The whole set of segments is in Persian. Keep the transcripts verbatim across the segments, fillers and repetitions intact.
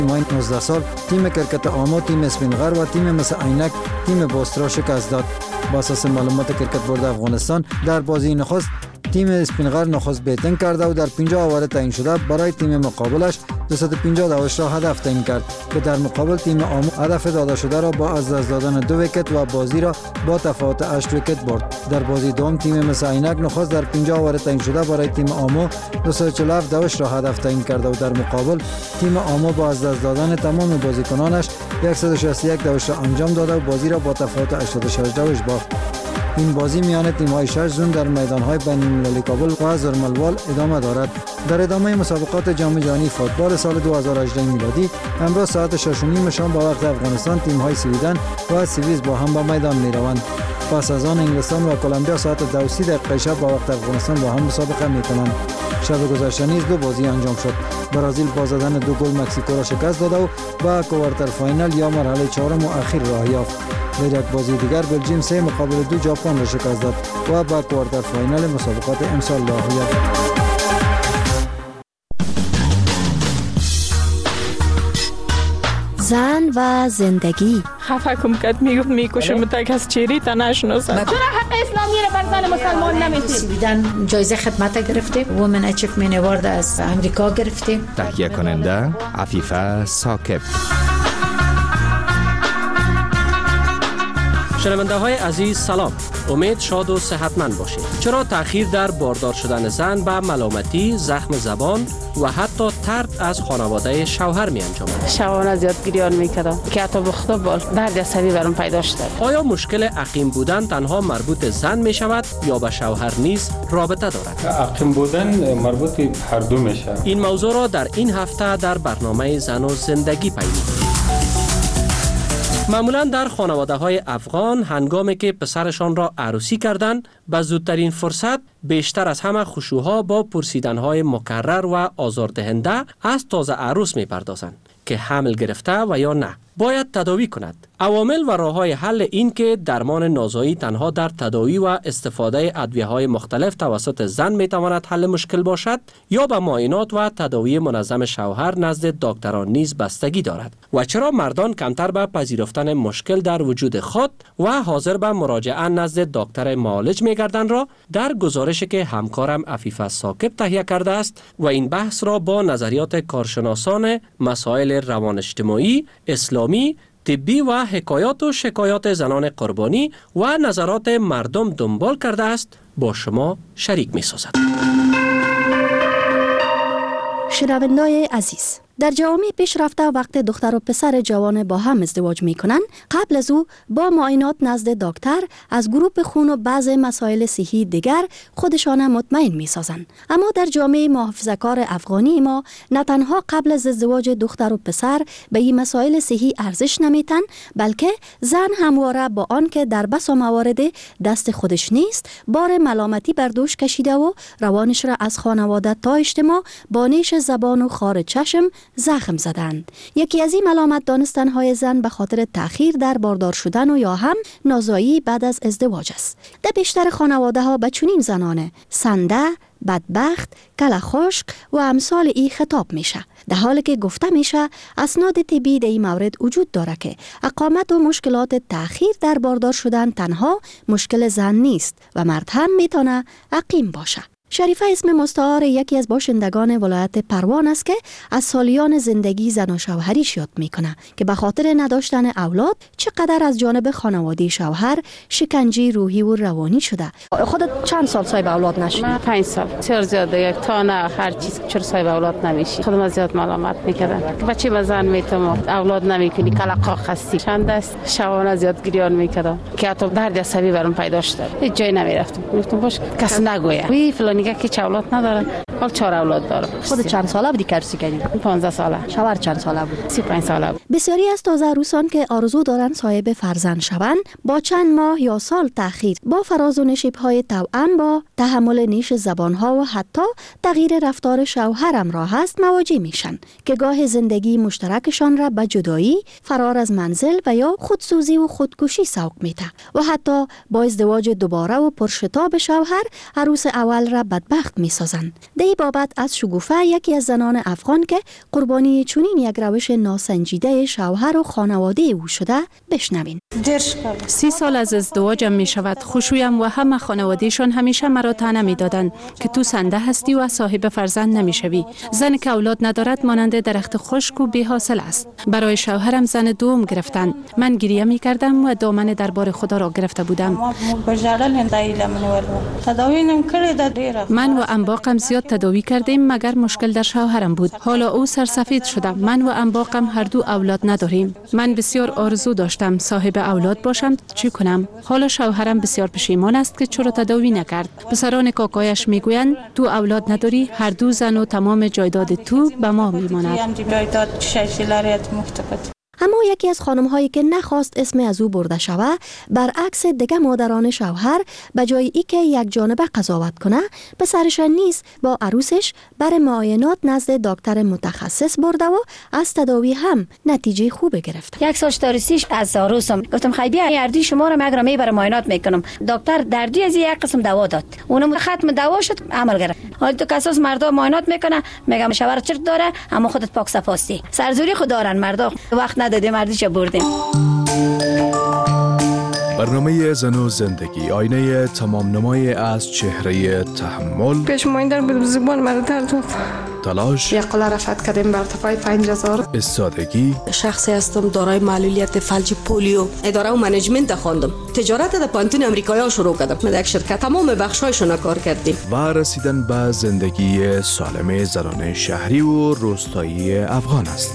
مای نوزده سال تیم کرکت آمو تیم اسپینغر و تیم مس عینک تیم بوسترا شکست داد. با اساس معلومات کرکت بورد افغانستان در بازی نخست تیم اسپینغر نخست بیتینگ کرده و در پنجاه اوور تعیین شده برای تیم مقابلش دویست و پنجاه دعوش را هدف تعیین کرد که در مقابل تیم آمو هدف داده شده را با از دست دادن دو ویکت و بازی را با تفاوت هشت ویکت برد. در بازی دوم تیم مس عینک نخست در پنجاه اوور تعیین شده برای تیم آمو دویست و چهل و هفت دعوش را هدف تعیین کرده و در مقابل تیم آمو با از دست دادن تمام بازیکنانش صد و شصت و یک دعوش را انجام داده و بازی را با تفاوت هشتاد و شش دعوش باخت. این بازی میان تیم‌های شش زون در میدان‌های بین‌المللی کابل و زرملوال ادامه دارد. در ادامه مسابقات جام جهانی فوتبال سال دو هزار و هجده میلادی امروز ساعت شش و نیم شام با وقت افغانستان تیم‌های سویدن و سوئیس با هم به میدان می‌روند. پس از آن انگلستان و کلمبیا ساعت دو و سی دقیقه شب با وقت افغانستان با هم مسابقه می‌کنند. شب گذشته نیز دو بازی انجام شد. برزیل با زدن دو گل مکزیکو را شکست داده و به کوارتر فاینال یا مرحله چهارم و اخیر راه یافت. در یک بازی دیگر بلژیم سه مقابل دو ژاپن را شکست داد و به کوارتر فاینال مسابقات امسال راه یافت. زن و زندگی. خفه کم کد میگفت میکشم تا کس چیری تا نشناسم. چرا حق اسلامی را بر زن مسلمان نمیدید؟ سویدن جایزه خدمت گرفته، وومن اچیومنت اوارد از امریکا گرفته. تهیه کننده عفیفه ثاقب. شنونده های عزیز سلام، امید شاد و صحتمند باشید. چرا تأخیر در باردار شدن زن به ملامتی، زخم زبان و حتی طرد از خانواده شوهر می انجامد؟ شوانه زیاد گریان میکردم که حتی به خدا بال درد عصبی برام پیدا شد. آیا مشکل عقیم بودن تنها مربوط زن می شود یا به شوهر نیز رابطه دارد؟ عقیم بودن مربوط هر دو میشه. این موضوع را در این هفته در برنامه زن و زندگی پیگیری. معمولا در خانواده های افغان هنگامی که پسرشان را عروسی کردند به زودترین فرصت بیشتر از همه خشوها با پرسیدن های مکرر و آزاردهنده از تازه عروس می پردازند که حمل گرفته و یا نه باید تداوی کند. عوامل و راه‌های حل این که درمان نازایی تنها در تداوی و استفاده ادویه‌های مختلف توسط زن می‌تواند حل مشکل باشد یا به معاینات و تداوی منظم شوهر نزد دکتران نیز بستگی دارد و چرا مردان کمتر به پذیرفتن مشکل در وجود خود و حاضر به مراجعه نزد دکتر معالج می‌گردند را در گزارشی که همکارم عفیفه ثاقب تهیه کرده است و این بحث را با نظریات کارشناسان مسائل روان اجتماعی، اسلامی، طبی و حکایات و شکایات زنان قربانی و نظرات مردم دنبال کرده است با شما شریک می سازد. شنونده‌های عزیز، در جوامع پیشرفته وقت دختر و پسر جوان با هم ازدواج می کنند، قبل از او با معاینات نزد دکتر از گروپ خون و بعض مسائل صحی دیگر خودشان مطمئن می سازند. اما در جامعه محافظه‌کار افغانی ما نه تنها قبل از ازدواج دختر و پسر به این مسائل صحی ارزش نمیتن، بلکه زن همواره با آن که در بسا موارد دست خودش نیست بار ملامتی بر دوش کشیده و روانش را از خانواده تا اجتماع با نیش زبان و خار چشم زخم زدند. یکی از این ملامت دانستن های زن به خاطر تأخیر در باردار شدن و یا هم نازایی بعد از ازدواج است. در بیشتر خانواده ها به چنین زنانه سنده، بدبخت، کله خشک و امثال ای خطاب میشه، در حالی که گفته میشه اسناد طبی در این مورد وجود داره که اقامت و مشکلات تأخیر در باردار شدن تنها مشکل زن نیست و مرد هم میتونه عقیم باشه. شریفه اسم مستعار یکی از باشندگان ولایت پروان است که از سالیان زندگی زن و شوهریش یاد میکنه که به خاطر نداشتن اولاد چقدر از جانب خانواده شوهر شکنجه روحی و روانی شده. خودت چند سال صاحب اولاد نشدی؟ من پنج سال. چرا زیاده یک تا نه هر چیز چرا صاحب اولاد نمیشی؟ خودم زیاد ملامت میکردن که بچه بزن میتم اولاد نمیکنی کلاقا خستی. چند است شوانه زیاد گریان میکردم که حتی درد عصبی برام پیدا شد. هیچ جای نمیرفتم. گفتم باش کس نگویه. وی فلانی که چه اولاد نداره، حال چهار اولاد داره. خود چند ساله بودی که عروسی کردی؟ پانزده ساله. شوهر چند ساله بود؟ سی و پنج ساله بود. بسیاری از تازه عروسان که آرزو دارن صاحب فرزند شوند با چند ماه یا سال تأخیر با فراز و نشیب‌های توأم با تحمل نیش زبان‌ها و حتی تغییر رفتار شوهر همراه است مواجه میشن که گاه زندگی مشترکشان را به جدایی، فرار از منزل و یا خودسوزی و خودکشی سوق میده و حتی با ازدواج دوباره و پرشتاب شوهر عروس اول را بدبخت می سازند. در ای بابت از شگوفه یکی از زنان افغان که قربانی چنین یک روش ناسنجیده شوهر و خانواده او شده بشنوین. سی سال از ازدواجم می شود. خوشویم و همه خانوادهشان همیشه مرا طعنه می دادند که تو سنده هستی و صاحب فرزند نمی شوی. زن که اولاد ندارد مانند درخت خشک و بی حاصل است. برای شوهرم زن دوم گرفتند. من گریه می کردم و دامن دربار خدا را گرفته بودم. من و انباقم زیاد تداوی کردیم مگر مشکل در شوهرم بود. حالا او سرسفید شده. من و انباقم هر دو اولاد نداریم. من بسیار آرزو داشتم صاحب اولاد باشم. چی کنم؟ حالا شوهرم بسیار پشیمان است که چرا تداوی نکرد. پسران کاکایش میگویند تو اولاد نداری، هر دو زن و تمام جایداد تو به ما میماند. اما یکی از خانم هایی که نخواست اسم از او برده شود، برعکس دیگه مادران شوهر به جای ای که یک جانبه قضاوت کنه، پسرشان نیز با عروسش برای معاینات نزد دکتر متخصص برده و از تداوی هم نتیجه خوب گرفت. یک سال تاریسیش از عروسم گفتم خیلی بیا اردی شما رو مگر میبرم معاینات میکنم. دکتر دردی از یک قسم دوا داد. اونم ختم دوا شد عمل گرفت. حالا تو کساس مردا معاینات میکنه، میگم شوهر چرت داره اما خودت پاک صفاستی. سرزوری خود دارن مردا. وقت ندادیم مردیش بردیم. برنامه زن و زندگی آینه تمام نمای از چهره تحمل. پیش مایندن بود زبان مرا درد بود. تلاش. یک قله رفت کردیم بر ارتفاع پنج هزار. استادگی. شخصی هستم دارای معلولیت فلج پولیو. اداره و منیجمنت خواندم. تجارت در پانتون امریکایی شروع کردم. در یک شرکت تمام بخشایشون کار کردیم. و رسیدن به زندگی سالم زنان شهری و روستایی افغان است.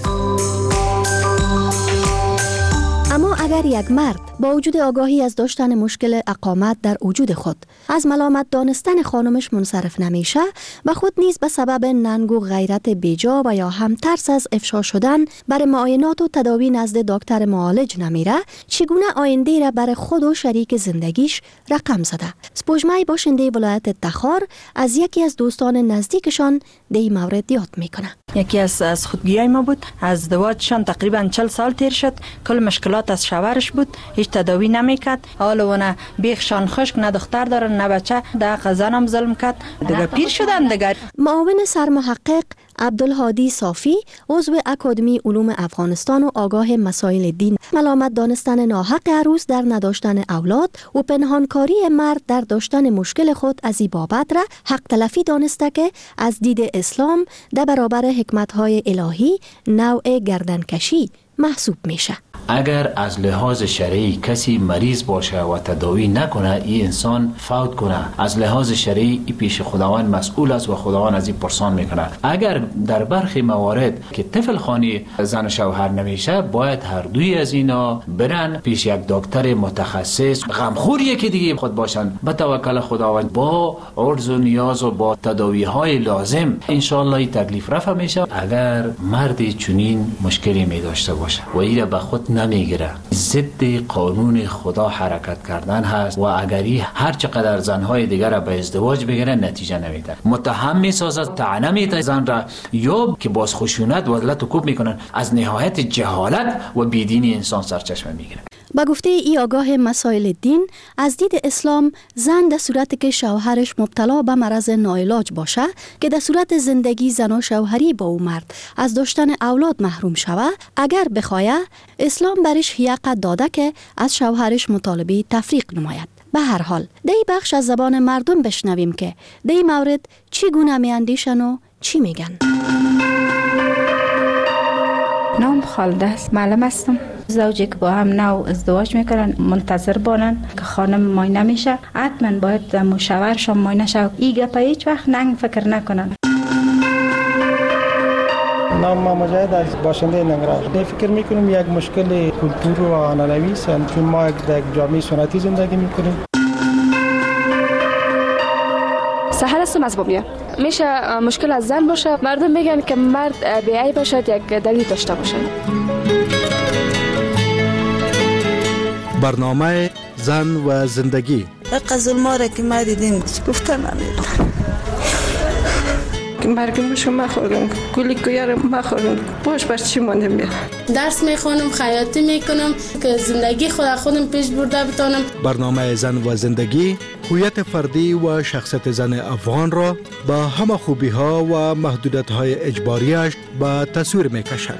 اما اگر یک مرد با وجود آگاهی از داشتن مشکل اقامت در وجود خود از ملامت دانستن خانمش منصرف نمیشه و خود نیز به سبب ننگ و غیرت بیجا و یا هم ترس از افشا شدن برای معاینات و تداوی نزد دکتر معالج نمیره، چگونه آینده را برای خود و شریک زندگیش رقم زده؟ سپوجمای باشنده ولایت تخار از یکی از دوستان نزدیکشان در این مورد یاد میکنه. یکی از از خودگیای ما بود. از ازدواجشان تقریبا چهل سال تیر شد. کل مشکلات از شوهرش بود. هیچ تداوی نمیکرد. حالا نه بیخشان خشک، نه دختر دارن نه بچه. در زنم ظلم کرد. دیگه پیر شدن دیگه. معاون سرمحقق عبدالهادی صافی عضو اکادمی علوم افغانستان و آگاه مسائل دین، ملامت دانستن ناحق عروس در نداشتن اولاد و پنهانکاری مرد در داشتن مشکل خود از این بابت را حق تلفی دانسته که از دید اسلام در برابر حکمت‌های الهی نوع گردنکشی محسوب میشه. اگر از لحاظ شرعی کسی مریض باشه و تداوی نکنه، این انسان فوت کنه، از لحاظ شرعی این پیش خداوند مسئول است و خداوند از این پرسان میکنه. اگر در برخی موارد که طفل خانی زن و شوهر نمیشه، باید هر دوی از اینا برن پیش یک دکتر متخصص غمخوری که دیگه خود باشن، به توکل خداوند با عرض و نیاز و با تداوی های لازم ان شاء الله این تکلیف رفع میشه. اگر مرد چنین مشکلی می داشته باشه و این به خود نمیگیره، ضد قانون خدا حرکت کردن هست و اگری هر چقدر زنهای دیگر را به ازدواج بگیره نتیجه نمیده، متهم میسازد، طعنه میده زن را، یا که باز خشونت و لط و کوب میکنن، از نهایت جهالت و بیدینی انسان سرچشمه میگیره. با گفته ای آگاه مسائل دین، از دید اسلام زن در صورتی که شوهرش مبتلا به مرض ناعلاج باشه که در صورت زندگی زن و شوهری با او مرد از داشتن اولاد محروم شوه، اگر بخواه اسلام برش حق داده که از شوهرش مطالبه تفریق نماید. به هر حال در این بخش از زبان مردم بشنویم که در این مورد چی گونه می اندیشن و چی میگن. نام خالده است. معلم هستم. زوجی که با هم نو ازدواج میکنن منتظر بانن که خانم ماینه میشه، حتما باید مشاورشان ماینه شد. این گپا هیچ وقت ننگ فکر نکنن. نام ما مجاهد از باشنده ننگرهار. فکر میکنم یک مشکل کلتور و عنعنوی است، چون ما در جامعه سنتی زندگی میکنیم. سحر هستم از بابیا. میشه مشکل از زن باشه، مردم میگن که مرد بیعیب باشد، یک دلیل داشته باشه. برنامه زن و زندگی. قزل ما را که ما دیدیم گفتن نمیدن مرگم شما خوردم گلی کویارم ما خوردم باش بر چی ماندم بیا درس میخونم خیاطی میکنم که زندگی خود خودم پیش برده بتونم. برنامه زن و زندگی هویت فردی و شخصیت زن افغان را با همه خوبی ها و محدودیت های اجباریش به تصویر میکشد.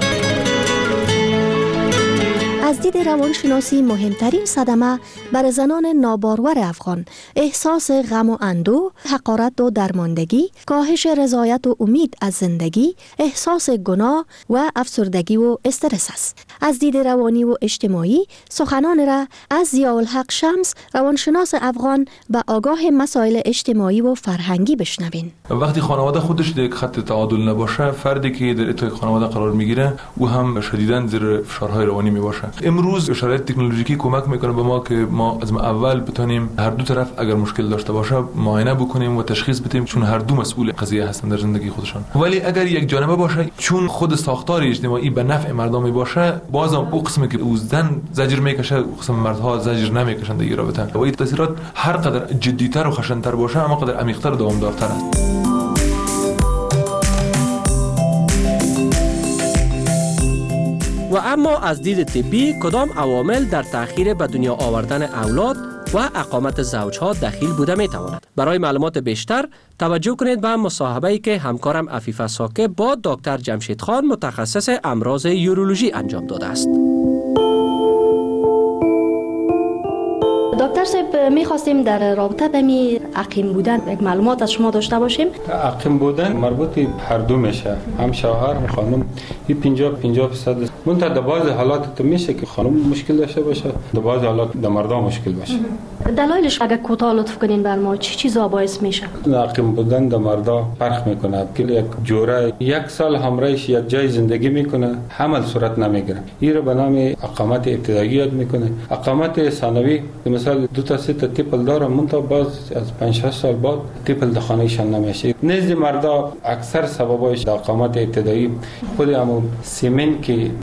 از دید روانشناسی مهمترین صدمه بر زنان نابارور افغان احساس غم و اندوه، حقارت و درماندگی، کاهش رضایت و امید از زندگی، احساس گناه و افسردگی و استرس است. از دید روانی و اجتماعی سخنان را از ضیاءالحق شمس روانشناس افغان به آگاه مسائل اجتماعی و فرهنگی بشنوین. وقتی خانواده خودش در خط تعادل نباشه، فردی که در اتای خانواده قرار میگیره او هم شدیداً زیر فشارهای روانی میباشه. امروز شرایط تکنولوژیکی کمک میکنه به ما که ما از اول بتونیم هر دو طرف اگر مشکل داشته باشه معاینه بکنیم و تشخیص بدیم، چون هر دو مسئول قضیه هستن در زندگی خودشان. ولی اگر یک جانبه باشه، چون خود ساختار اجتماعی به نفع مردم باشه، بازم او قسمی که او زن زجر میکشه، قسم مردها زجر نمیکشن در رابطه و این تاثیرات هر قدر جدی‌تر و خشن‌تر باشه، اما قدر عمیق‌تر و دوامدارتر است. و اما از دید طبی کدام عوامل در تأخیر به دنیا آوردن اولاد و اقامت زوجها دخیل بوده می تواند؟ برای معلومات بیشتر توجه کنید به مصاحبه‌ای که همکارم عفیفه ساکب با دکتر جمشید خان متخصص امراض یورولوژی انجام داده است. دکتر صاحب می‌خواستیم در رابطه به می عقیم بودن یک معلومات از شما داشته باشیم. عقیم بودن مربوط به هر دو میشه، هم شوهر هم خانم. این پنجاه پنجاه درصد منتها در بعض حالات تو میشه که خانم مشکل داشته باشه، در بعض حالات در مردا مشکل باشه. دلایلش اگه کوتاه لطف کنین بر ما چه چیزا باعث میشه؟ عقیم بودن در مردا فرق میکنه. که یک جوره یک سال همراهش یک جای زندگی میکنه، حمل صورت نمیگیره. این رو به نام اقامت ابتدایی یاد میکنه. اقامت ثانوی مثلا دو تا سه تا تیپل داره، منتها باز از پنج شش سال بعد تیپل در خانه‌شان نمیشه. نزد مردا اکثر سببایش در اقامت ابتدایی خود همون سیمن که